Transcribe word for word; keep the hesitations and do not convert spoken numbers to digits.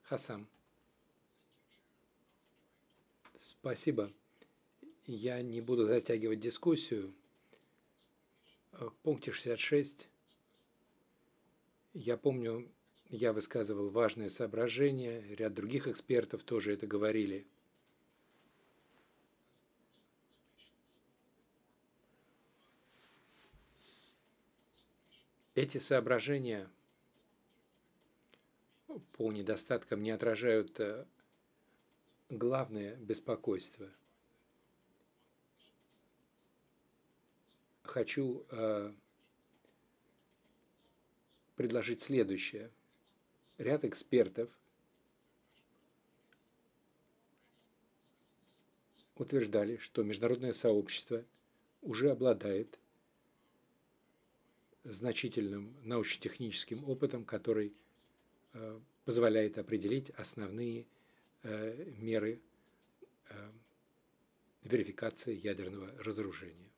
Хасам. Спасибо. Я не буду затягивать дискуссию. В пункте шестьдесят шесть, я помню, я высказывал важные соображения, ряд других экспертов тоже это говорили. Эти соображения по недостаткам не отражают главное беспокойство. Хочу э, предложить следующее. Ряд экспертов утверждали, что международное сообщество уже обладает значительным научно-техническим опытом, который э, позволяет определить основные э, меры э, верификации ядерного разоружения.